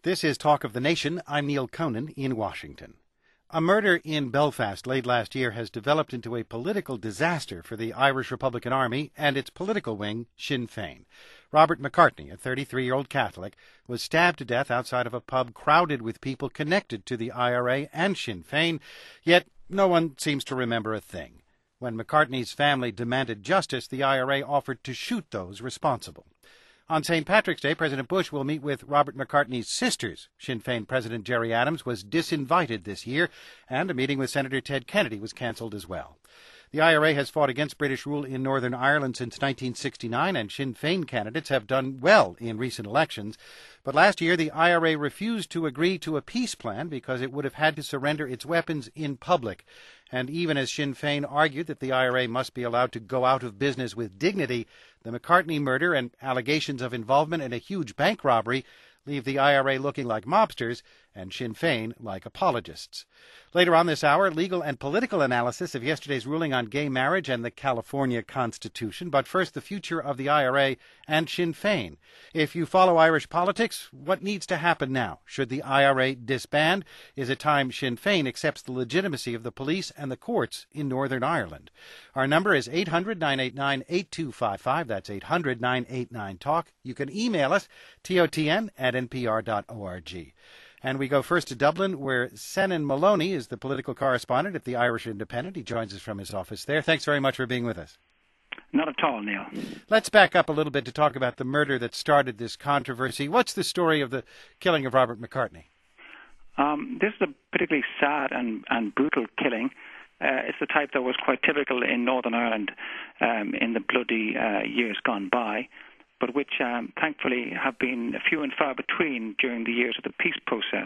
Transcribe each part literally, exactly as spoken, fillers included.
This is Talk of the Nation. I'm Neil Conan in Washington. A murder in Belfast late last year has developed into a political disaster for the Irish Republican Army and its political wing, Sinn Féin. Robert McCartney, a thirty-three-year-old Catholic, was stabbed to death outside of a pub crowded with people connected to the I R A and Sinn Féin, yet no one seems to remember a thing. When McCartney's family demanded justice, the I R A offered to shoot those responsible. On Saint Patrick's Day, President Bush will meet with Robert McCartney's sisters. Sinn Féin President Gerry Adams was disinvited this year, and a meeting with Senator Ted Kennedy was cancelled as well. The I R A has fought against British rule in Northern Ireland since nineteen sixty-nine, and Sinn Féin candidates have done well in recent elections. But last year, the I R A refused to agree to a peace plan because it would have had to surrender its weapons in public. And even as Sinn Féin argued that the I R A must be allowed to go out of business with dignity, the McCartney murder and allegations of involvement in a huge bank robbery leave the I R A looking like mobsters and Sinn Féin like apologists. Later on this hour, legal and political analysis of yesterday's ruling on gay marriage and the California Constitution. But first, the future of the I R A and Sinn Féin. If you follow Irish politics, what needs to happen now? Should the I R A disband? Is it time Sinn Féin accepts the legitimacy of the police and the courts in Northern Ireland? Our number is eight hundred, nine eight nine, eight two five five. That's eight hundred, nine eight nine, talk. You can email us, T O T N at N P R dot org. And we go first to Dublin, where Senan Maloney is the political correspondent at the Irish Independent. He joins us from his office there. Thanks very much for being with us. Not at all, Neil. Let's back up a little bit to talk about the murder that started this controversy. What's the story of the killing of Robert McCartney? Um, this is a particularly sad and, and brutal killing. Uh, it's the type that was quite typical in Northern Ireland um, in the bloody uh, years gone by, but which um, thankfully have been few and far between during the years of the peace process.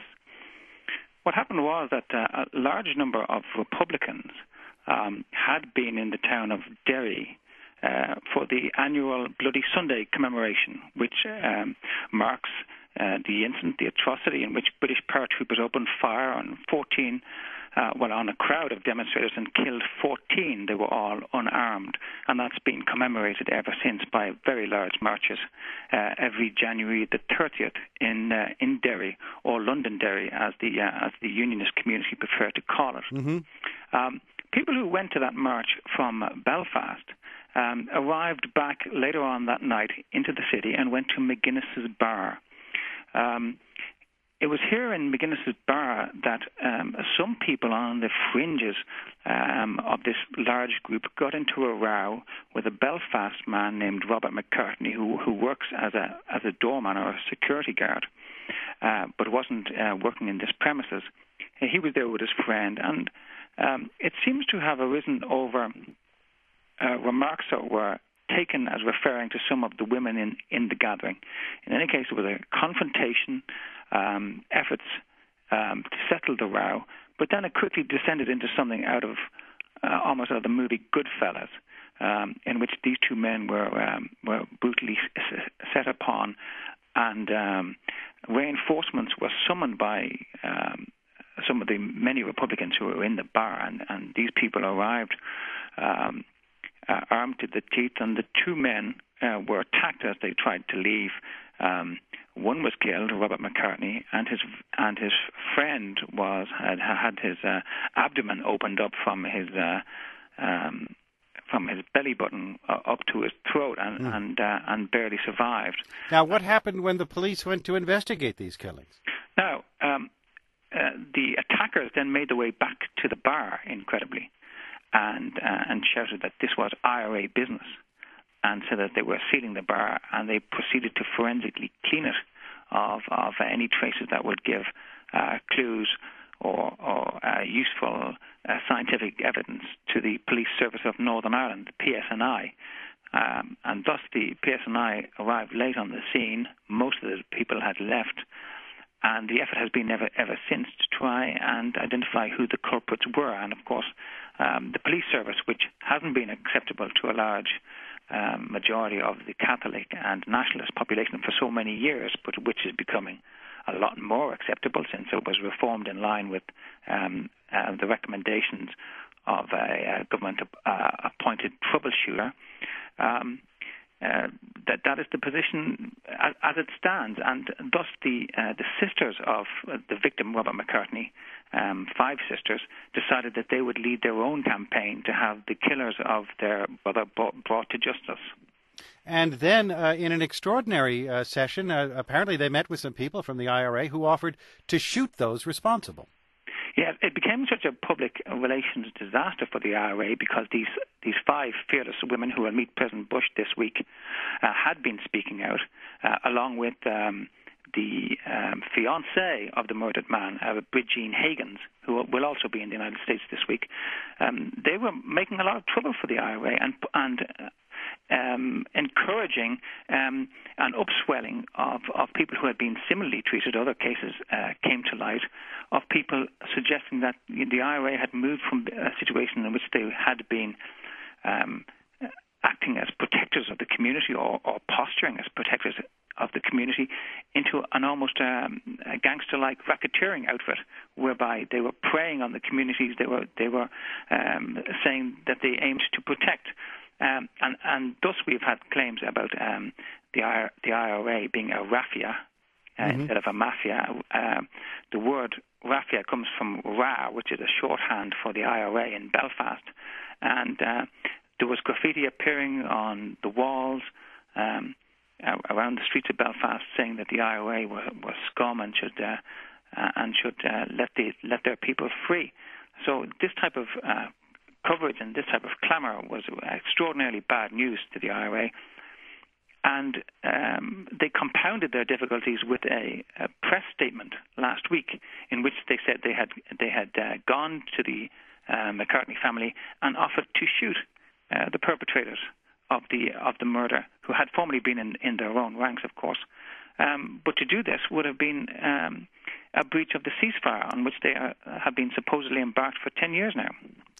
What happened was that uh, a large number of Republicans um, had been in the town of Derry uh, for the annual Bloody Sunday commemoration, which um, marks uh, the incident, the atrocity in which British paratroopers opened fire on fourteen Uh, well, on a crowd of demonstrators and killed fourteen. They were all unarmed, and that's been commemorated ever since by very large marches uh, every January the thirtieth in uh, in Derry, or Londonderry, as the uh, as the unionist community prefer to call it. Mm-hmm. Um, people who went to that march from uh, Belfast um, arrived back later on that night into the city and went to McGuinness's Bar. Um, It was here in McGuinness's Bar that um, some people on the fringes um, of this large group got into a row with a Belfast man named Robert McCartney, who, who works as a as a doorman or a security guard, uh, but wasn't uh, working in this premises. He was there with his friend, and um, it seems to have arisen over uh, remarks that were taken as referring to some of the women in, in the gathering. In any case, it was a confrontation, um, efforts um, to settle the row, but then it quickly descended into something out of uh, almost out of the movie Goodfellas, um, in which these two men were um, were brutally set upon, and um, reinforcements were summoned by um, some of the many Republicans who were in the bar, and, and these people arrived um, Uh, armed to the teeth, and the two men uh, were attacked as they tried to leave. Um, one was killed, Robert McCartney, and his and his friend was had had his uh, abdomen opened up from his uh, um, from his belly button uh, up to his throat, and mm. and uh, and barely survived. Now, what happened when the police went to investigate these killings? Now, um, uh, the attackers then made their way back to the bar, incredibly. And, uh, and shouted that this was I R A business, and so that they were sealing the bar, and they proceeded to forensically clean it of, of uh, any traces that would give uh, clues or, or uh, useful uh, scientific evidence to the Police Service of Northern Ireland, the P S N I. Um, and thus the P S N I arrived late on the scene. Most of the people had left, and the effort has been ever, ever since to try and identify who the culprits were. And of course, Um, the police service, which hasn't been acceptable to a large um, majority of the Catholic and nationalist population for so many years, but which is becoming a lot more acceptable since it was reformed in line with um, uh, the recommendations of a, a government-appointed uh, troubleshooter. Um, uh, that that is the position as, as it stands, and thus the uh, the sisters of the victim, Robert McCartney, um, five sisters, decided that they would lead their own campaign to have the killers of their brother brought to justice. And then, uh, in an extraordinary uh, session, uh, apparently they met with some people from the I R A who offered to shoot those responsible. Yeah, it became such a public relations disaster for the I R A because these these five fearless women who will meet President Bush this week uh, had been speaking out, uh, along with um, the um, fiancée of the murdered man, uh, Bridgene Higgins, who will also be in the United States this week. Um, they were making a lot of trouble for the I R A and and. Uh, Um, encouraging um, an upswelling of, of people who had been similarly treated. Other cases uh, came to light of people suggesting that the I R A had moved from a situation in which they had been um, acting as protectors of the community or, or posturing as protectors of the community into an almost um, a gangster-like racketeering outfit, whereby they were preying on the communities they were they were um, saying that they aimed to protect. Um, and, and thus we've had claims about um, the, I, the I R A being a raffia uh, mm-hmm. instead of a mafia. Uh, the word raffia comes from Ra, which is a shorthand for the I R A in Belfast. And uh, there was graffiti appearing on the walls um, around the streets of Belfast saying that the I R A were, were scum and should uh, uh, and should uh, let the let their people free. So this type of uh, coverage and this type of clamour was extraordinarily bad news to the I R A, and um, they compounded their difficulties with a, a press statement last week in which they said they had they had uh, gone to the uh, McCartney family and offered to shoot uh, the perpetrators of the of the murder, who had formerly been in, in their own ranks, of course. Um, but to do this would have been um, a breach of the ceasefire on which they are, have been supposedly embarked for ten years now.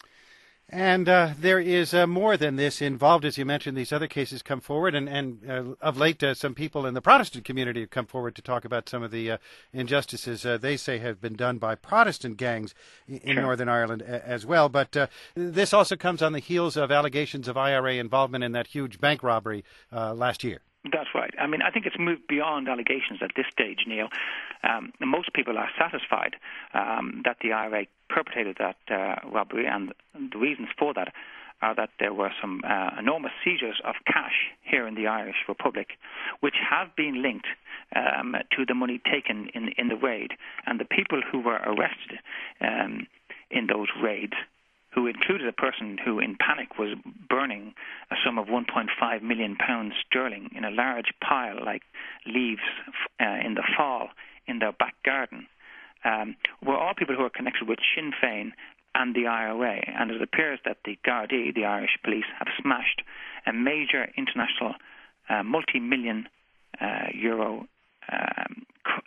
And uh, there is uh, more than this involved, as you mentioned. These other cases come forward, and, and uh, of late, uh, some people in the Protestant community have come forward to talk about some of the uh, injustices uh, they say have been done by Protestant gangs in sure. Northern Ireland a- as well. But uh, this also comes on the heels of allegations of I R A involvement in that huge bank robbery uh, last year. That's right. I mean, I think it's moved beyond allegations at this stage, Neil. Um, most people are satisfied um, that the I R A perpetrated that uh, robbery, and the reasons for that are that there were some uh, enormous seizures of cash here in the Irish Republic, which have been linked um, to the money taken in, in the raid. And the people who were arrested um, in those raids, who included a person who, in panic, was burning a sum of one point five million pounds sterling in a large pile like leaves uh, in the fall in their back garden, um, were all people who are connected with Sinn Féin and the I R A. And it appears that the Gardaí, the Irish police, have smashed a major international uh, multi-million uh, euro um,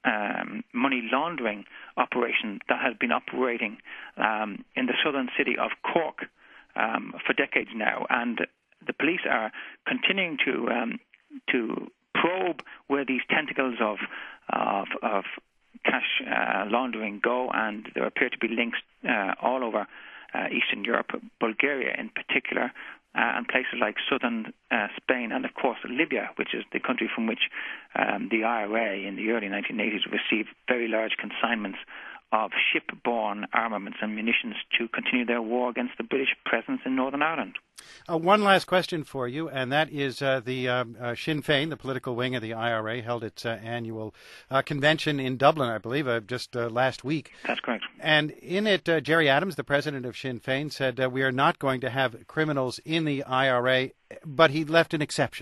um, money laundering operation that has been operating um, in the southern city of Cork um, for decades now, and the police are continuing to um, to probe where these tentacles of of, of cash uh, laundering go, and there appear to be links uh, all over uh, Eastern Europe, Bulgaria in particular, Uh, and places like southern uh, Spain, and of course Libya, which is the country from which um, the I R A in the early nineteen eighties received very large consignments of ship-borne armaments and munitions to continue their war against the British presence in Northern Ireland. Uh, one last question for you, and that is uh, the uh, uh, Sinn Féin, the political wing of the I R A, held its uh, annual uh, convention in Dublin, I believe, uh, just uh, last week. That's correct. And in it, uh, Gerry Adams, the president of Sinn Féin, said uh, we are not going to have criminals in the I R A, but he left an exception.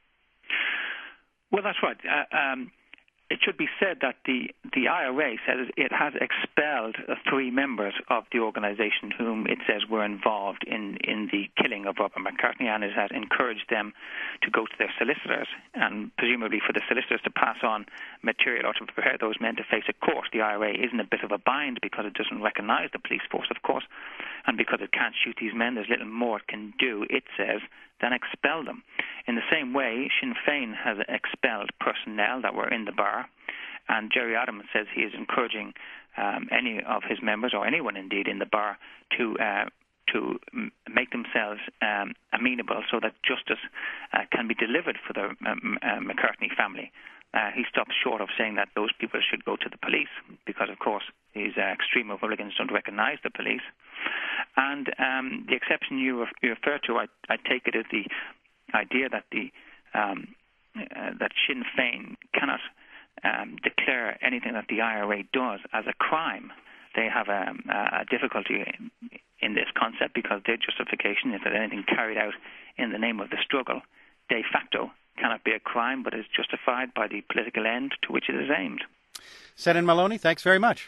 Well, that's right. Uh, um, It should be said that the, the I R A says it has expelled uh, three members of the organisation whom it says were involved in, in the killing of Robert McCartney, and it has encouraged them to go to their solicitors, and presumably for the solicitors to pass on material or to prepare those men to face a court. The I R A is in a bit of a bind because it doesn't recognise the police force, of course, and because it can't shoot these men, there's little more it can do, it says, than expel them. In the same way, Sinn Féin has expelled personnel that were in the bar, and Gerry Adams says he is encouraging um, any of his members, or anyone indeed in the bar, to uh, to to m- make themselves um, amenable so that justice uh, can be delivered for the um, uh, McCartney family. Uh, he stops short of saying that those people should go to the police because, of course, these uh, extreme Republicans don't recognise the police. And um, the exception you, re- you refer to, I, I take it as the idea that the um, uh, that Sinn Féin cannot um, declare anything that the I R A does as a crime. They have a, a difficulty in, in this concept because their justification is that anything carried out in the name of the struggle de facto cannot be a crime, but is justified by the political end to which it is aimed. Senan Moloney, thanks very much.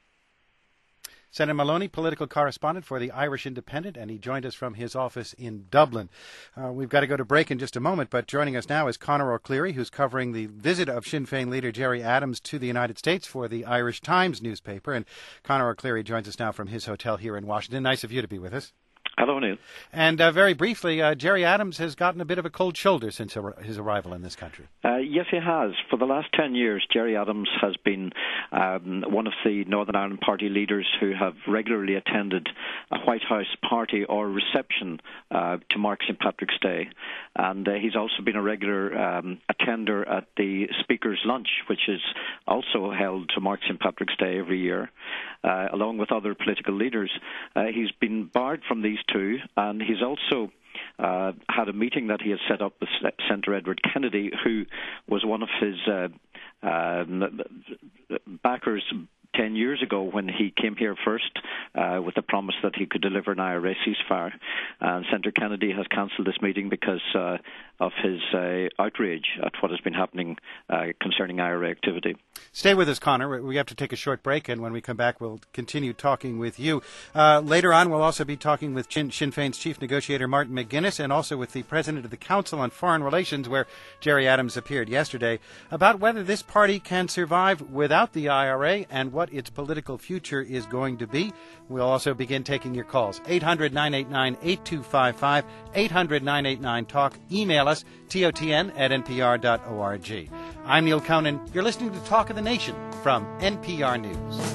Senan Moloney, political correspondent for the Irish Independent, and he joined us from his office in Dublin. Uh, we've got to go to break in just a moment, but joining us now is Conor O'Clery, who's covering the visit of Sinn Féin leader Gerry Adams to the United States for the Irish Times newspaper. And Conor O'Clery joins us now from his hotel here in Washington. Nice of you to be with us. Hello, Neil. And uh, very briefly, uh, Gerry Adams has gotten a bit of a cold shoulder since ar- his arrival in this country. Uh, yes, he has. For the last ten years, Gerry Adams has been um, one of the Northern Ireland Party leaders who have regularly attended a White House party or reception uh, to mark Saint Patrick's Day. And uh, he's also been a regular um, attender at the Speaker's Lunch, which is also held to mark Saint Patrick's Day every year, uh, along with other political leaders. Uh, he's been barred from these two, and he's also uh, had a meeting that he has set up with Senator Edward Kennedy, who was one of his uh, uh, backers ten years ago when he came here first uh, with the promise that he could deliver an I R A ceasefire. And Senator Kennedy has cancelled this meeting because uh, of his uh, outrage at what has been happening uh, concerning I R A activity. Stay with us, Conor. We have to take a short break, and when we come back, we'll continue talking with you. Uh, later on, we'll also be talking with Sinn Féin's chief negotiator, Martin McGuinness, and also with the president of the Council on Foreign Relations, where Gerry Adams appeared yesterday, about whether this party can survive without the I R A and what its political future is going to be. We'll also begin taking your calls. eight hundred, nine eight nine, eight two five five, eight hundred, nine eight nine, talk. Email us, T O T N at N P R dot org. I'm Neil Conan. You're listening to Talk of the Nation from N P R News.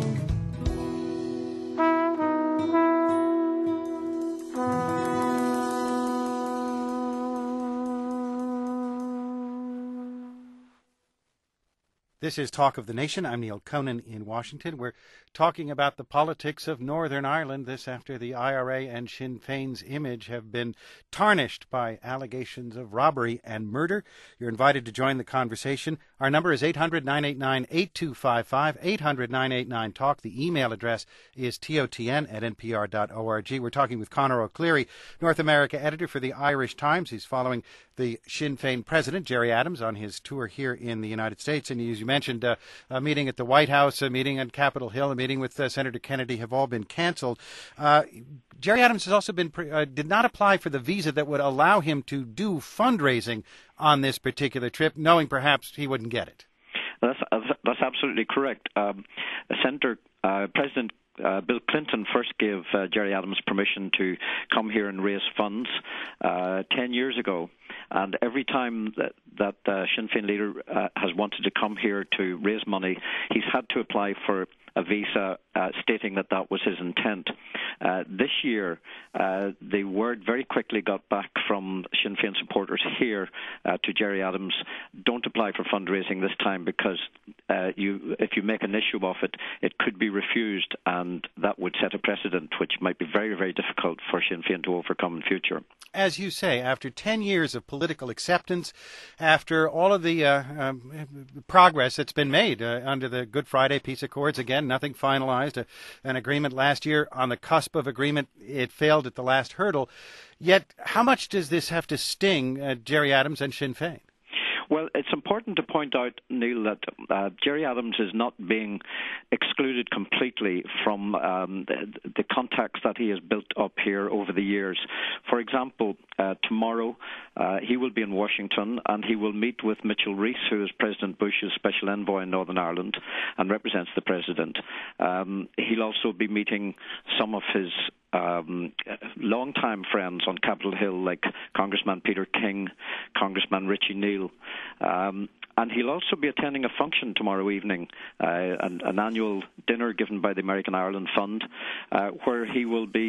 This is Talk of the Nation. I'm Neil Conan in Washington. We're talking about the politics of Northern Ireland, this after the I R A and Sinn Féin's image have been tarnished by allegations of robbery and murder. You're invited to join the conversation. Our number is eight hundred, nine eight nine, eight two five five, eight hundred, nine eight nine, talk. The email address is T O T N at N P R dot org. We're talking with Conor O'Clery, North America editor for the Irish Times. He's following the Sinn Féin president, Gerry Adams, on his tour here in the United States. And as you mentioned, uh, a meeting at the White House, a meeting on Capitol Hill, a meeting with uh, Senator Kennedy have all been canceled. Uh, Gerry Adams has also been uh, did not apply for the visa that would allow him to do fundraising on this particular trip, knowing perhaps he wouldn't get it. That's, that's absolutely correct. Um, Senator uh, President Uh, Bill Clinton first gave uh, Gerry Adams permission to come here and raise funds uh, ten years ago. And every time that, that uh, Sinn Féin leader uh, has wanted to come here to raise money, he's had to apply for a visa uh, stating that that was his intent. Uh, this year, uh, the word very quickly got back from Sinn Féin supporters here uh, to Gerry Adams, don't apply for fundraising this time because uh, you, if you make an issue of it, it could be refused, and that would set a precedent which might be very, very difficult for Sinn Féin to overcome in future. As you say, after ten years of political acceptance, after all of the uh, um, progress that's been made uh, under the Good Friday Peace Accords, again, nothing finalized, uh, an agreement last year on the cusp of agreement, it failed at the last hurdle. Yet, how much does this have to sting uh, Gerry Adams and Sinn Féin? Well, it's important to point out, Neil, that uh, Gerry Adams is not being excluded completely from um, the, the contacts that he has built up here over the years. For example, uh, tomorrow uh, he will be in Washington and he will meet with Mitchell Rees, who is President Bush's special envoy in Northern Ireland and represents the president. Um, he'll also be meeting some of his Um, long-time friends on Capitol Hill, like Congressman Peter King, Congressman Richie Neal. Um, and he'll also be attending a function tomorrow evening, uh, an, an annual dinner given by the American Ireland Fund, uh, where he will be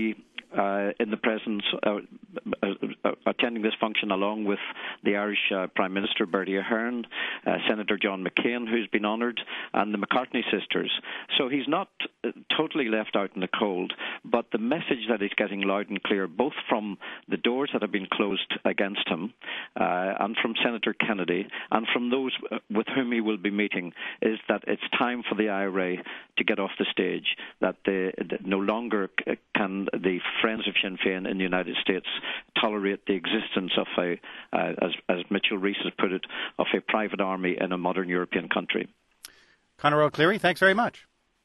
uh, in the presence, uh, uh, uh, attending this function along with the Irish uh, Prime Minister Bertie Ahern, uh, Senator John McCain, who's been honoured, and the McCartney sisters. So he's not uh, totally left out in the cold, but the message that he's getting loud and clear, both from the doors that have been closed against him uh, and from Senator Kennedy and from those with whom he will be meeting, is that it's time for the I R A to get off the stage, that, they, that no longer can the Friends of Sinn Féin in the United States tolerate the existence of a, uh, as, as Mitchell Rees has put it, of a private army in a modern European country. Conor O'Clery, thanks very much.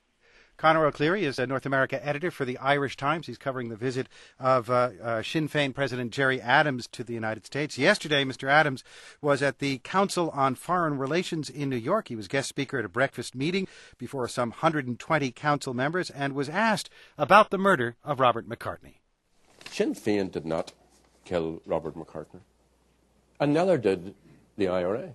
Conor O'Clery is a North America editor for the Irish Times. He's covering the visit of uh, uh, Sinn Féin President Gerry Adams to the United States. Yesterday, Mister Adams was at the Council on Foreign Relations in New York. He was guest speaker at a breakfast meeting before some one hundred twenty council members and was asked about the murder of Robert McCartney. Sinn Féin did not kill Robert McCartney, and neither did the I R A.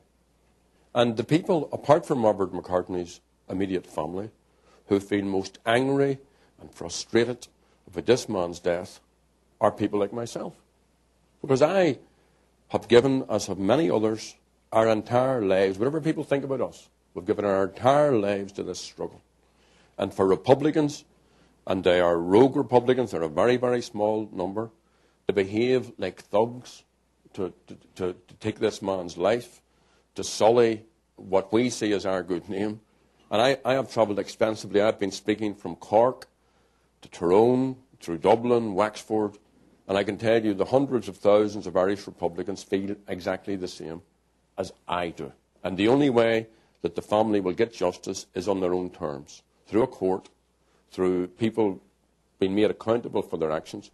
And the people, apart from Robert McCartney's immediate family, who feel most angry and frustrated about this man's death, are people like myself. Because I have given, as have many others, our entire lives, whatever people think about us, we've given our entire lives to this struggle. And for Republicans, and they are rogue Republicans, they're a very, very small number, to behave like thugs, to, to, to, to take this man's life, to sully what we see as our good name. And I, I have travelled extensively. I've been speaking from Cork to Tyrone, through Dublin, Wexford, and I can tell you the hundreds of thousands of Irish Republicans feel exactly the same as I do. And the only way that the family will get justice is on their own terms, through a court, through people being made accountable for their actions.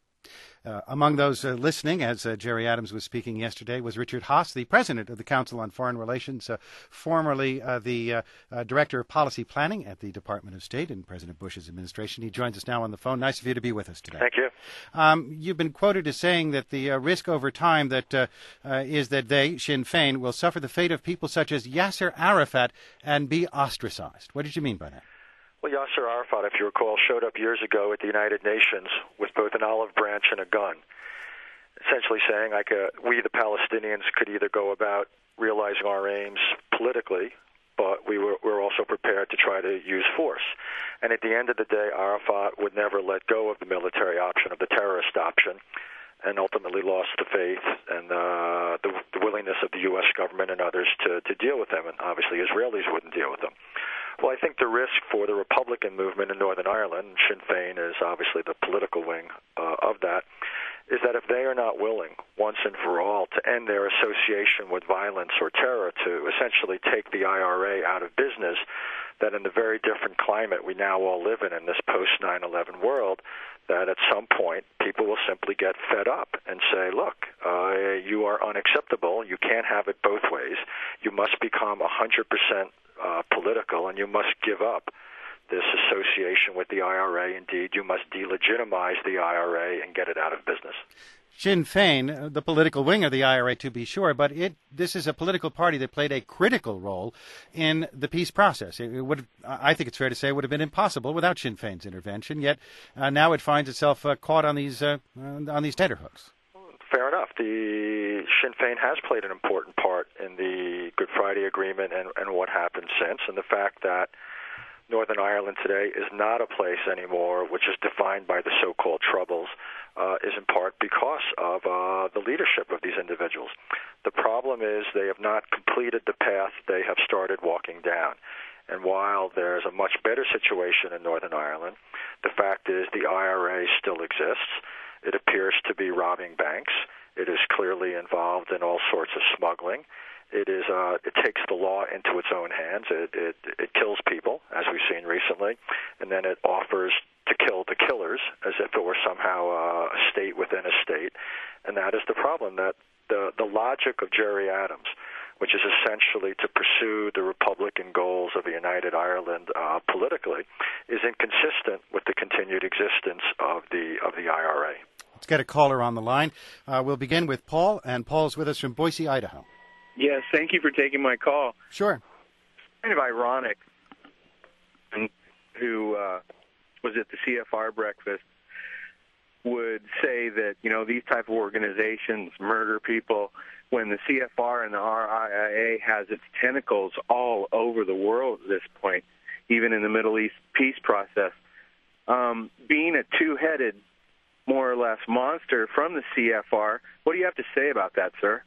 Uh, among those uh, listening, as uh, Gerry Adams was speaking yesterday, was Richard Haass, the president of the Council on Foreign Relations, uh, formerly uh, the uh, uh, director of policy planning at the Department of State in President Bush's administration. He joins us now on the phone. Nice of you to be with us today. Thank you. Um, you've been quoted as saying that the uh, risk over time that uh, uh, is that they, Sinn Féin, will suffer the fate of people such as Yasser Arafat and be ostracized. What did you mean by that? Well, Yasser Arafat, if you recall, showed up years ago at the United Nations with both an olive branch and a gun, essentially saying like uh, we, the Palestinians, could either go about realizing our aims politically, but we were, we're also prepared to try to use force. And at the end of the day, Arafat would never let go of the military option, of the terrorist option, and ultimately lost the faith and uh, the, the willingness of the U S government and others to, to deal with them. And obviously Israelis wouldn't deal with them. Well, I think the risk for the Republican movement in Northern Ireland, Sinn Féin is obviously the political wing uh, of that, is that if they are not willing, once and for all, to end their association with violence or terror, to essentially take the I R A out of business, that in the very different climate we now all live in, in this post nine eleven world, that at some point people will simply get fed up and say, look, uh, you are unacceptable. You can't have it both ways. You must become one hundred percent uh, political, and you must give up this association with the I R A. Indeed, you must delegitimize the I R A and get it out of business. Sinn Féin, the political wing of the I R A, to be sure, but it this is a political party that played a critical role in the peace process. It would, I think it's fair to say, it would have been impossible without Sinn Féin's intervention. Yet uh, now it finds itself uh, caught on these uh, on these tenterhooks. Fair enough. The Sinn Féin has played an important part in the Good Friday Agreement and, and what happened since, and the fact that Northern Ireland today is not a place anymore which is defined by the so-called Troubles, uh, is in part because of uh, the leadership of these individuals. The problem is they have not completed the path they have started walking down. And while there's a much better situation in Northern Ireland, the fact is the I R A still exists. It appears to be robbing banks. It is clearly involved in all sorts of smuggling. It is. Uh, it takes the law into its own hands. It, it it kills people, as we've seen recently, and then it offers to kill the killers as if it were somehow uh, a state within a state. And that is the problem. That the the logic of Gerry Adams, which is essentially to pursue the Republican goals of a united Ireland uh, politically, is inconsistent with the continued existence of the of the I R A. Let's get a caller on the line. Uh, we'll begin with Paul, and Paul's with us from Boise, Idaho. Yes, thank you for taking my call. Sure. It's kind of ironic who uh, was at the C F R breakfast would say that, you know, these type of organizations murder people when the C F R and the R I A has its tentacles all over the world at this point, even in the Middle East peace process. Um, being a two-headed, more or less, monster from the C F R, what do you have to say about that, sir?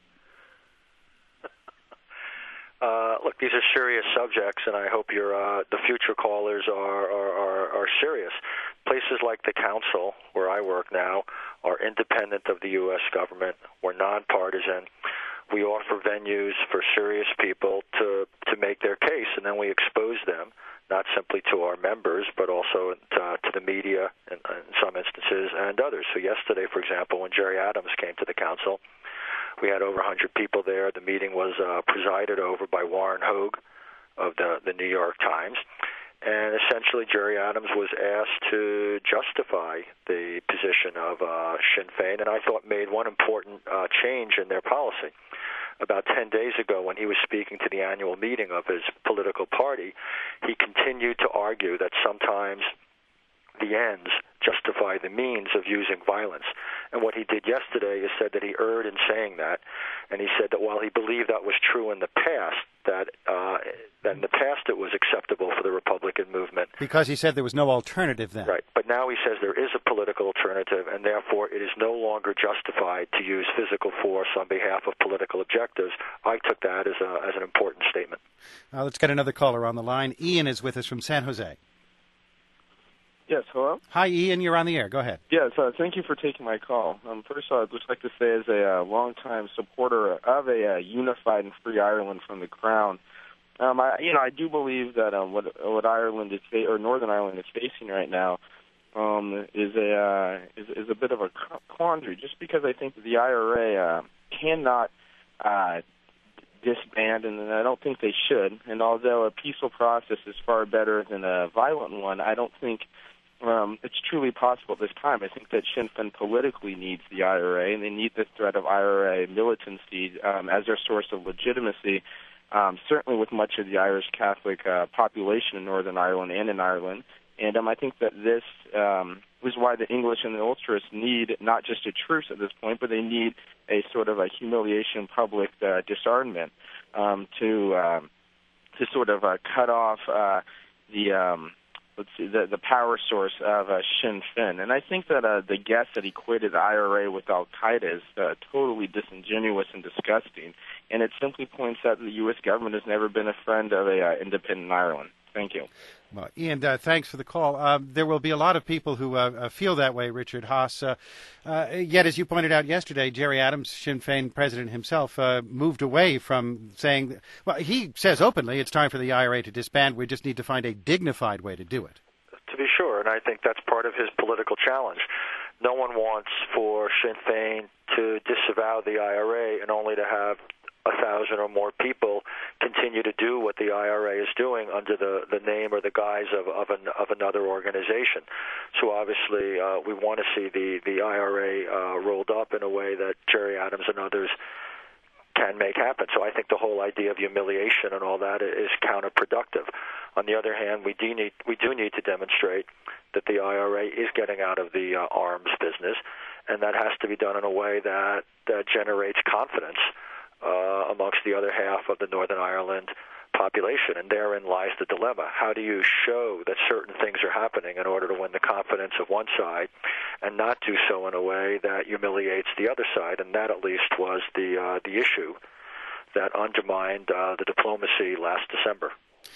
Uh, look, these are serious subjects, and I hope your uh, the future callers are, are, are, are serious. Places like the Council, where I work now, are independent of the U S government. We're nonpartisan. We offer venues for serious people to, to make their case, and then we expose them, not simply to our members, but also to, to the media in, in some instances and others. So yesterday, for example, when Jerry Adams came to the Council, we had over one hundred people there. The meeting was uh, presided over by Warren Hogue of the, the New York Times. And essentially, Jerry Adams was asked to justify the position of uh, Sinn Féin, and I thought made one important uh, change in their policy. About ten days ago, when he was speaking to the annual meeting of his political party, he continued to argue that sometimes the ends justify the means of using violence. And what he did yesterday is said that he erred in saying that, and he said that while he believed that was true in the past, that, uh, that in the past it was acceptable for the Republican movement. Because he said there was no alternative then. Right, but now he says there is a political alternative, and therefore it is no longer justified to use physical force on behalf of political objectives. I took that as, a, as an important statement. Uh, let's get another caller on the line. Ian is with us from San Jose. Yes, hello? Hi, Ian. You're on the air. Go ahead. Yes, uh, thank you for taking my call. Um, first of all, I'd just like to say as a uh, longtime supporter of a uh, unified and free Ireland from the Crown, um, I, you know, I do believe that um, what, what Ireland is, fa- or Northern Ireland is facing right now um, is a uh, is, is a bit of a quandary, just because I think that the I R A uh, cannot uh, disband, and I don't think they should. And although a peaceful process is far better than a violent one, I don't think Um, it's truly possible at this time. I think that Sinn Féin politically needs the I R A, and they need the threat of I R A militancy um, as their source of legitimacy, um, certainly with much of the Irish Catholic uh, population in Northern Ireland and in Ireland. And um, I think that this um, is why the English and the Ulsters need not just a truce at this point, but they need a sort of a humiliation public uh, disarmament um, to, um, to sort of uh, cut off uh, the... Um, Let's see, the, the power source of uh, Sinn Féin. And I think that uh, the guess that he equated the I R A with al-Qaeda is uh, totally disingenuous and disgusting. And it simply points out that the U S government has never been a friend of a uh, independent Ireland. Thank you. Well, Ian, uh, thanks for the call. Uh, there will be a lot of people who uh, feel that way, Richard Haass. Uh, uh, yet, as you pointed out yesterday, Jerry Adams, Sinn Féin president himself, uh, moved away from saying, that, well, he says openly it's time for the I R A to disband. We just need to find a dignified way to do it. To be sure, and I think that's part of his political challenge. No one wants for Sinn Féin to disavow the I R A and only to have a thousand or more people continue to do what the I R A is doing under the, the name or the guise of of, an, of another organization. So obviously uh, we want to see the, the I R A uh, rolled up in a way that Jerry Adams and others can make happen. So I think the whole idea of humiliation and all that is counterproductive. On the other hand, we do need, we do need to demonstrate that the I R A is getting out of the uh, arms business, and that has to be done in a way that, that generates confidence Uh, amongst the other half of the Northern Ireland population, and therein lies the dilemma. How do you show that certain things are happening in order to win the confidence of one side and not do so in a way that humiliates the other side? And that, at least, was the uh, the issue that undermined uh, the diplomacy last December.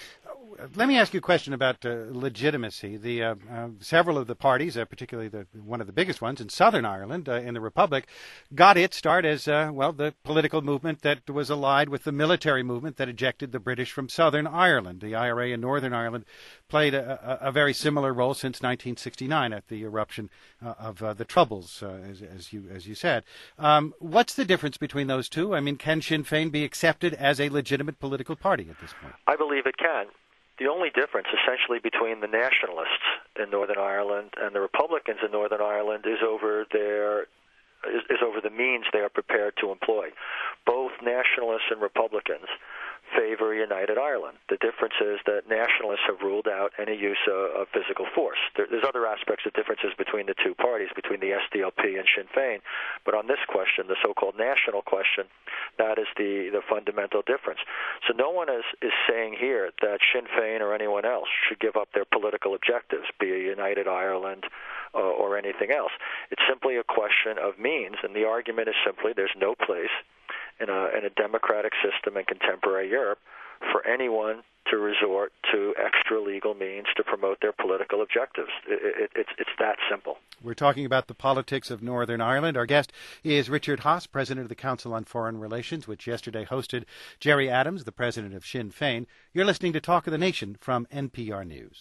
Let me ask you a question about uh, legitimacy. The uh, uh, several of the parties, uh, particularly the one of the biggest ones in Southern Ireland, uh, in the Republic, got its start as uh, well the political movement that was allied with the military movement that ejected the British from Southern Ireland. The I R A in Northern Ireland played a, a, a very similar role since nineteen sixty-nine at the eruption uh, of uh, the Troubles, uh, as, as you as you said. Um, what's the difference between those two? I mean, can Sinn Féin be accepted as a legitimate political party at this point? I believe it can. The only difference, essentially, between the nationalists in Northern Ireland and the Republicans in Northern Ireland is over their is, is over the means they are prepared to employ. Both nationalists and Republicans favor United Ireland. The difference is that nationalists have ruled out any use of, of physical force. There, there's other aspects of differences between the two parties, between the S D L P and Sinn Féin, but on this question, the so-called national question, that is the, the fundamental difference. So no one is, is saying here that Sinn Féin or anyone else should give up their political objectives, be it United Ireland uh, or anything else. It's simply a question of means, and the argument is simply there's no place in a, in a democratic system in contemporary Europe for anyone to resort to extra-legal means to promote their political objectives. It, it, it's, it's that simple. We're talking about the politics of Northern Ireland. Our guest is Richard Haass, president of the Council on Foreign Relations, which yesterday hosted Gerry Adams, the president of Sinn Féin. You're listening to Talk of the Nation from N P R News.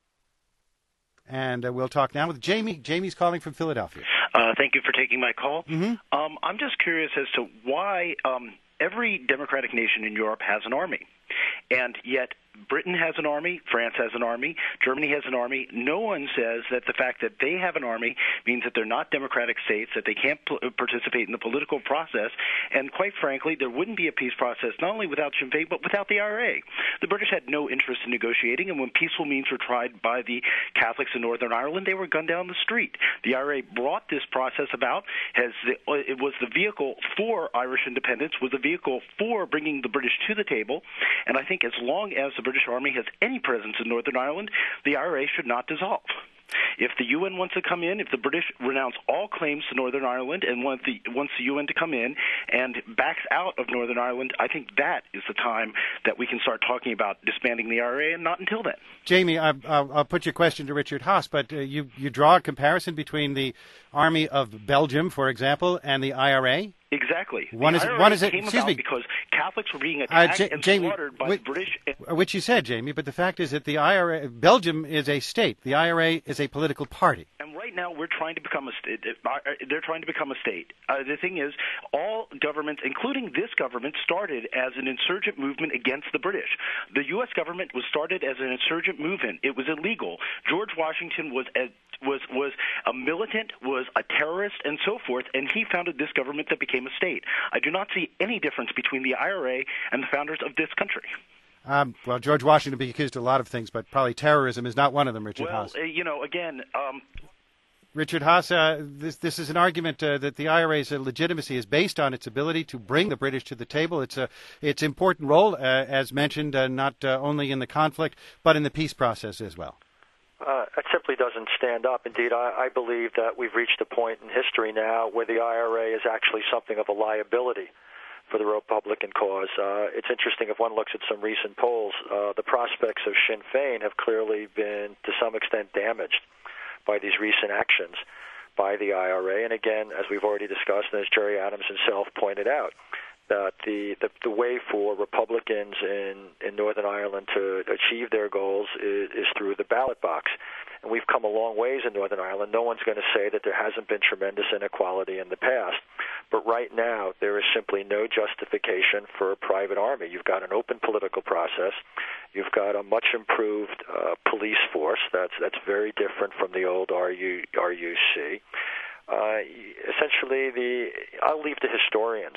And uh, we'll talk now with Jamie. Jamie's calling from Philadelphia. Uh, thank you for taking my call. Mm-hmm. Um, I'm just curious as to why um, every democratic nation in Europe has an army, and yet Britain has an army, France has an army, Germany has an army. No one says that the fact that they have an army means that they're not democratic states, that they can't p- participate in the political process, and quite frankly, there wouldn't be a peace process not only without Sinn Féin, but without the I R A. The British had no interest in negotiating, and when peaceful means were tried by the Catholics in Northern Ireland, they were gunned down the street. The I R A brought this process about, as the, it was the vehicle for Irish independence, was the vehicle for bringing the British to the table, and I think as long as the British Army has any presence in Northern Ireland, the I R A should not dissolve. If the U N wants to come in, if the British renounce all claims to Northern Ireland and want the, wants the U N to come in and backs out of Northern Ireland, I think that is the time that we can start talking about disbanding the I R A, and not until then. Jamie, I, I'll, I'll put your question to Richard Haass, but uh, you, you draw a comparison between the Army of Belgium, for example, and the I R A? Exactly. One the is, I R A one is it, came excuse about me. because Catholics were being attacked uh, J- and Jamie, slaughtered by which, the British. Which you said, Jamie, but the fact is that the I R A, Belgium is a state. The I R A is a political party. And right now, we're trying to become a state. They're trying to become a state. Uh, the thing is, all governments, including this government, started as an insurgent movement against the British. The U S government was started as an insurgent movement. It was illegal. George Washington was a, was was a militant, was a terrorist, and so forth, and he founded this government that became a state. I do not see any difference between the I R A and the founders of this country. Um, well, George Washington be accused of a lot of things, but probably terrorism is not one of them, Richard well, Haass. Uh, you know, again... Um, Richard Haass, uh, this, this is an argument uh, that the I R A's legitimacy is based on its ability to bring the British to the table. It's a its important role, uh, as mentioned, uh, not uh, only in the conflict, but in the peace process as well. Uh, it simply doesn't stand up. Indeed, I, I believe that we've reached a point in history now where the I R A is actually something of a liability for the Republican cause. Uh, it's interesting, if one looks at some recent polls, uh, the prospects of Sinn Féin have clearly been, to some extent, damaged by these recent actions by the I R A. And again, as we've already discussed, and as Gerry Adams himself pointed out, that the, the, the way for Republicans in, in Northern Ireland to achieve their goals is, is through the ballot box. And we've come a long ways in Northern Ireland. No one's going to say that there hasn't been tremendous inequality in the past. But right now, there is simply no justification for a private army. You've got an open political process. You've got a much improved uh, police force. That's that's very different from the old R U, R U C. Uh, essentially, the I'll leave to historians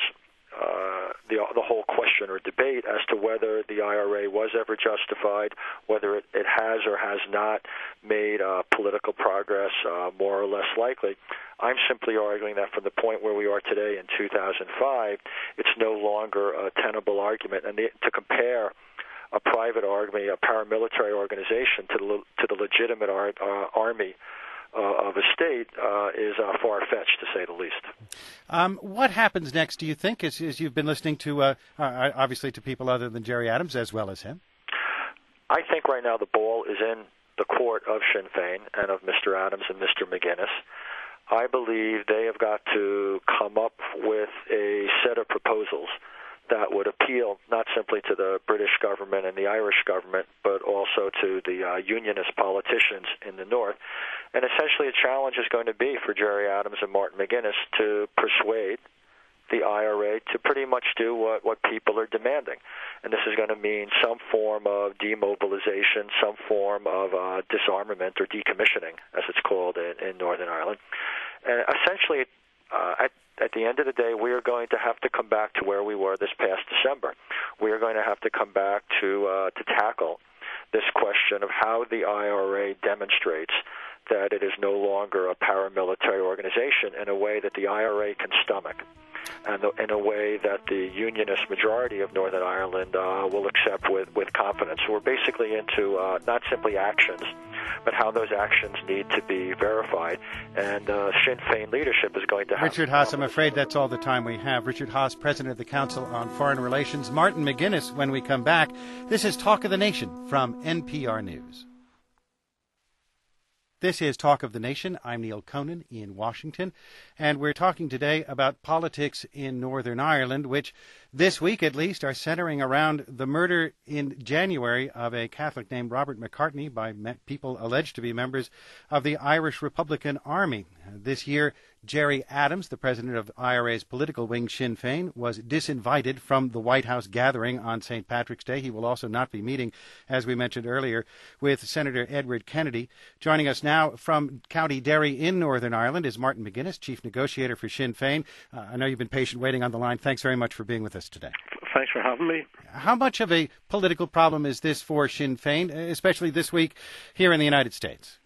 Uh, the the whole question or debate as to whether the I R A was ever justified, whether it, it has or has not made uh, political progress uh, more or less likely. I'm simply arguing that from the point where we are today in two thousand five, it's no longer a tenable argument. And the, to compare a private army, a paramilitary organization, to the, to the legitimate ar- uh, army Uh, of a state uh, is uh, far-fetched, to say the least. Um, what happens next, do you think, as, as you've been listening to, uh, uh, obviously, to people other than Gerry Adams, as well as him? I think right now the ball is in the court of Sinn Féin and of Mister Adams and Mister McGuinness. I believe they have got to come up with a set of proposals that would appeal not simply to the British government and the Irish government, but also to the uh, unionist politicians in the north. And essentially a challenge is going to be for Gerry Adams and Martin McGuinness to persuade the I R A to pretty much do what, what people are demanding. And this is going to mean some form of demobilization, some form of uh, disarmament or decommissioning, as it's called in, in Northern Ireland. And essentially, uh, at at the end of the day, we are going to have to come back to where we were this past December. We are going to have to come back to uh, to tackle this question of how the I R A demonstrates that it is no longer a paramilitary organization in a way that the I R A can stomach, and the, in a way that the unionist majority of Northern Ireland uh, will accept with, with confidence. So we're basically into uh, not simply actions, but how those actions need to be verified. And uh, Sinn Féin leadership is going to have... Richard Haass, I'm afraid that's all the time we have. Richard Haass, President of the Council on Foreign Relations. Martin McGuinness, when we come back. This is Talk of the Nation from N P R News. This is Talk of the Nation. I'm Neil Conan in Washington, and we're talking today about politics in Northern Ireland, which this week at least are centering around the murder in January of a Catholic named Robert McCartney by me- people alleged to be members of the Irish Republican Army. This year, Gerry Adams, the president of I R A's political wing Sinn Féin, was disinvited from the White House gathering on Saint Patrick's Day. He will also not be meeting, as we mentioned earlier, with Senator Edward Kennedy. Joining us now from County Derry in Northern Ireland is Martin McGuinness, chief negotiator for Sinn Féin. Uh, I know you've been patient waiting on the line. Thanks very much for being with us today. Thanks for having me. How much of a political problem is this for Sinn Féin, especially this week here in the United States?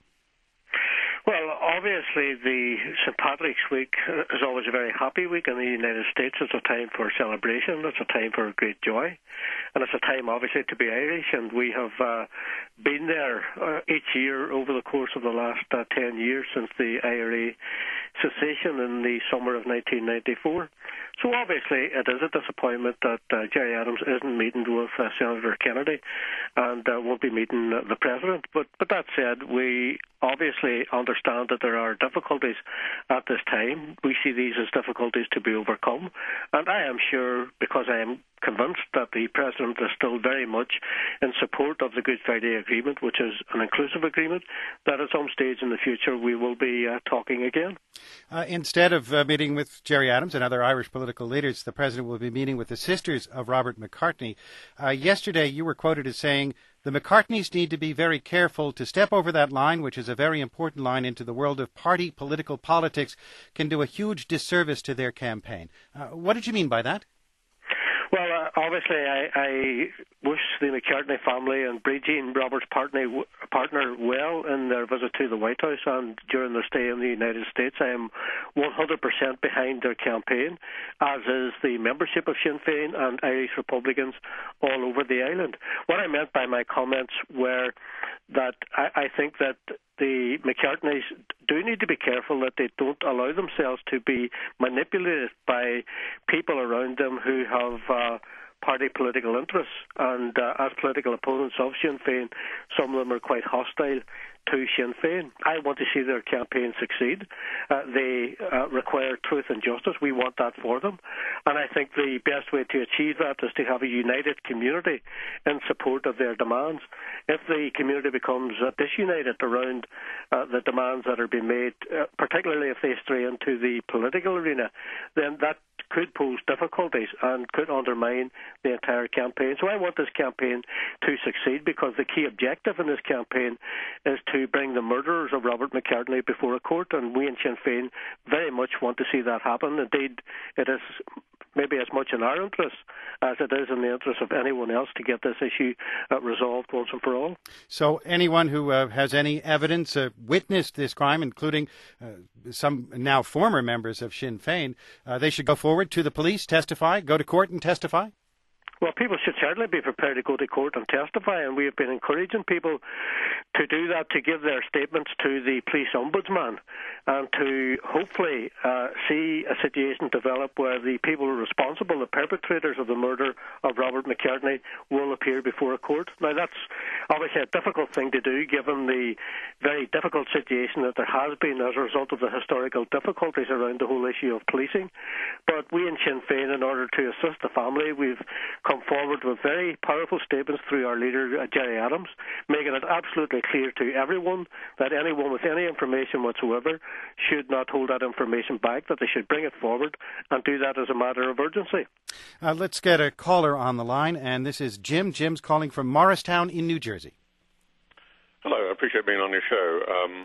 Well, obviously, the Saint Patrick's Week is always a very happy week in the United States. It's a time for celebration. It's a time for great joy. And it's a time, obviously, to be Irish. And we have uh, been there uh, each year over the course of the last uh, ten years since the I R A cessation in the summer of nineteen ninety-four. So obviously it is a disappointment that uh, Gerry Adams isn't meeting with uh, Senator Kennedy and uh, won't be meeting uh, the President. But, but that said, we obviously understand that there are difficulties at this time. We see these as difficulties to be overcome. And I am sure, because I am convinced that the President is still very much in support of the Good Friday Agreement, which is an inclusive agreement, that at some stage in the future we will be uh, talking again. Uh, instead of uh, meeting with Gerry Adams and other Irish political leaders, the President will be meeting with the sisters of Robert McCartney. Uh, yesterday you were quoted as saying, "The McCartneys need to be very careful to step over that line, which is a very important line into the world of party political politics, can do a huge disservice to their campaign." Uh, what did you mean by that? Well, uh, obviously, I, I wish the McCartney family and Bridget, Robert's partner, partner well in their visit to the White House and during their stay in the United States. I am one hundred percent behind their campaign, as is the membership of Sinn Féin and Irish Republicans all over the island. What I meant by my comments were that I, I think that the McCartneys do need to be careful that they don't allow themselves to be manipulated by people around them who have uh, party political interests. And uh, as political opponents of Sinn Féin, some of them are quite hostile to Sinn Féin. I want to see their campaign succeed. Uh, they uh, require truth and justice. We want that for them. And I think the best way to achieve that is to have a united community in support of their demands. If the community becomes uh, disunited around uh, the demands that are being made, uh, particularly if they stray into the political arena, then that could pose difficulties and could undermine the entire campaign. So I want this campaign to succeed, because the key objective in this campaign is to bring the murderers of Robert McCartney before a court, and we in Sinn Féin very much want to see that happen. Indeed, it is maybe as much in our interest as it is in the interest of anyone else to get this issue uh, resolved once and for all. So anyone who uh, has any evidence, uh, witnessed this crime, including uh, some now former members of Sinn Féin, uh, they should go forward to the police, testify, go to court and testify? Well, people should certainly be prepared to go to court and testify, and we have been encouraging people to do that, to give their statements to the police ombudsman, and to hopefully uh, see a situation develop where the people responsible, the perpetrators of the murder of Robert McCartney, will appear before a court. Now, that's obviously a difficult thing to do, given the very difficult situation that there has been as a result of the historical difficulties around the whole issue of policing. But we in Sinn Féin, in order to assist the family, we've come forward with very powerful statements through our leader, uh, Gerry Adams, making it absolutely clear to everyone that anyone with any information whatsoever should not hold that information back, that they should bring it forward and do that as a matter of urgency. Uh, let's get a caller on the line, and this is Jim. Jim's calling from Morristown in New Jersey. Hello, I appreciate being on your show. Um,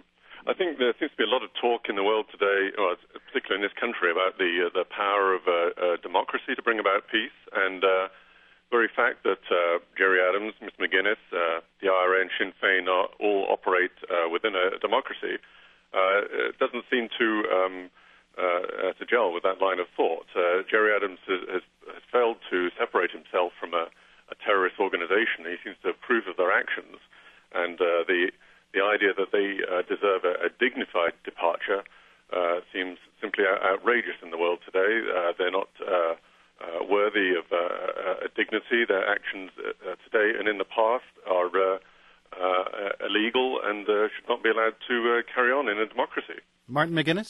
I think there seems to be a lot of talk in the world today, well, particularly in this country, about the uh, the power of uh, uh, democracy to bring about peace. And uh, the very fact that uh, Gerry Adams, Mister McGuinness, uh, the I R A and Sinn Féin are, all operate uh, within a democracy uh, doesn't seem to um, uh, to gel with that line of thought. Uh, Gerry Adams has, has, has failed to separate himself from a, a terrorist organization. He seems to approve of their actions, and uh, the The idea that they uh, deserve a, a dignified departure uh, seems simply outrageous in the world today. Uh, they're not uh, uh, worthy of uh, a dignity. Their actions uh, today and in the past are uh, uh, illegal and uh, should not be allowed to uh, carry on in a democracy. Martin McGuinness?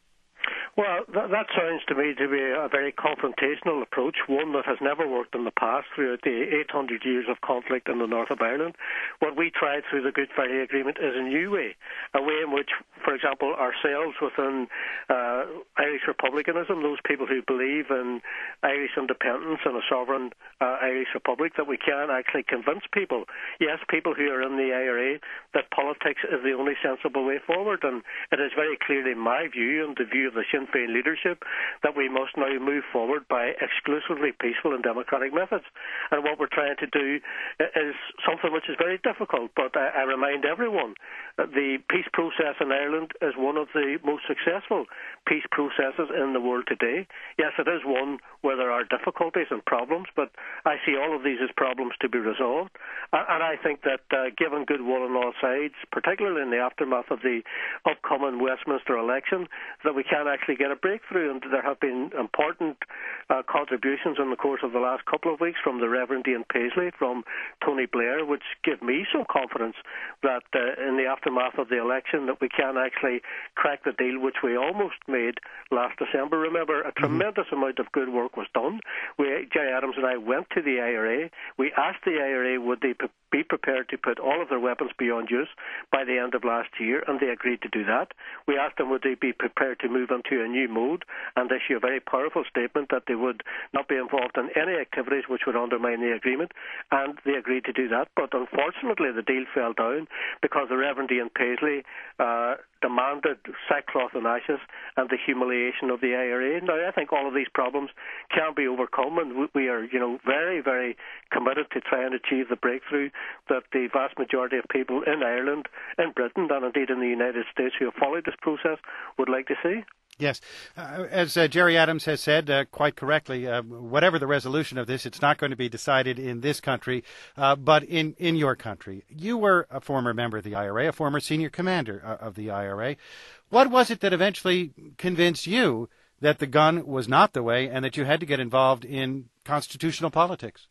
Well, that, that sounds to me to be a very confrontational approach, one that has never worked in the past throughout the eight hundred years of conflict in the north of Ireland. What we tried through the Good Friday Agreement is a new way, a way in which, for example, ourselves within uh, Irish republicanism, those people who believe in Irish independence and a sovereign uh, Irish republic, that we can actually convince people, yes, people who are in the I R A, that politics is the only sensible way forward. And it is very clearly my view and the view of the Sinn Féin leadership that we must now move forward by exclusively peaceful and democratic methods. And what we're trying to do is something which is very difficult, but I, I remind everyone that the peace process in Ireland is one of the most successful peace processes in the world today. Yes, it is one where there are difficulties and problems, but I see all of these as problems to be resolved. And I think that uh, given goodwill on all sides, particularly in the aftermath of the upcoming Westminster election, that we can actually get a breakthrough. And there have been important uh, contributions in the course of the last couple of weeks from the Reverend Ian Paisley, from Tony Blair, which give me some confidence that uh, in the aftermath of the election that we can actually crack the deal which we almost made last December. Remember, a tremendous mm-hmm. amount of good work was done. We, Gerry Adams and I went to the I R A. We asked the I R A would they p- be prepared to put all of their weapons beyond use by the end of last year, and they agreed to do that. We asked them would they be prepared to move into a new mode and issue a very powerful statement that they would not be involved in any activities which would undermine the agreement, and they agreed to do that. But unfortunately the deal fell down because the Reverend Ian Paisley uh, demanded sackcloth and ashes and the humiliation of the I R A. Now, I think all of these problems can be overcome, and we are, you know, very, very committed to try and achieve the breakthrough that the vast majority of people in Ireland, in Britain, and indeed in the United States who have followed this process would like to see. Yes. Uh, as uh, Gerry Adams has said uh, quite correctly, uh, whatever the resolution of this, it's not going to be decided in this country, uh, but in, in your country. You were a former member of the I R A, a former senior commander uh, of the I R A. What was it that eventually convinced you that the gun was not the way and that you had to get involved in constitutional politics?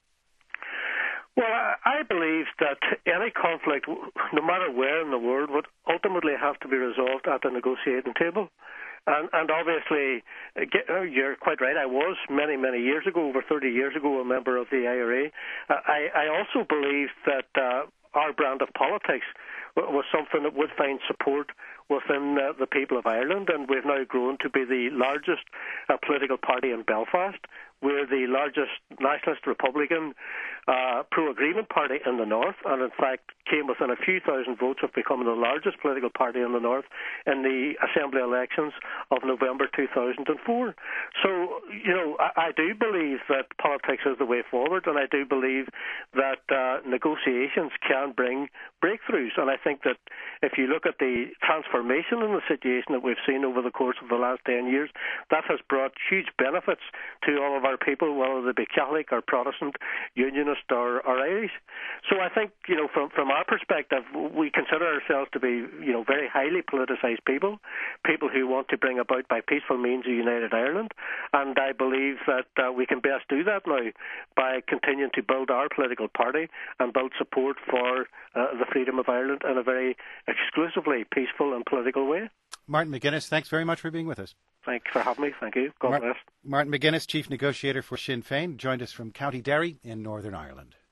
Well, I believe that any conflict, no matter where in the world, would ultimately have to be resolved at the negotiating table. And, and obviously, you're quite right, I was many, many years ago, over thirty years ago, a member of the I R A. I, I also believe that uh, our brand of politics was something that would find support within uh, the people of Ireland, and we've now grown to be the largest uh, political party in Belfast. We're the largest nationalist Republican uh, pro-agreement party in the north, and in fact came within a few thousand votes of becoming the largest political party in the north in the Assembly elections of November two thousand four. So, you know, I, I do believe that politics is the way forward, and I do believe that uh, negotiations can bring breakthroughs. And I think that if you look at the transformation in the situation that we've seen over the course of the last ten years, that has brought huge benefits to all of our people, whether they be Catholic or Protestant, Unionist or, or Irish. So I think, you know, from from our perspective, we consider ourselves to be, you know, very highly politicised people, people who want to bring about by peaceful means a united Ireland. And I believe that uh, we can best do that now by continuing to build our political party and build support for uh, the freedom of Ireland in a very exclusively peaceful and political way. Martin McGuinness, thanks very much for being with us. Thanks for having me. Thank you. God Mar- bless. Martin McGuinness, Chief Negotiator for Sinn Féin, joined us from County Derry in Northern Ireland.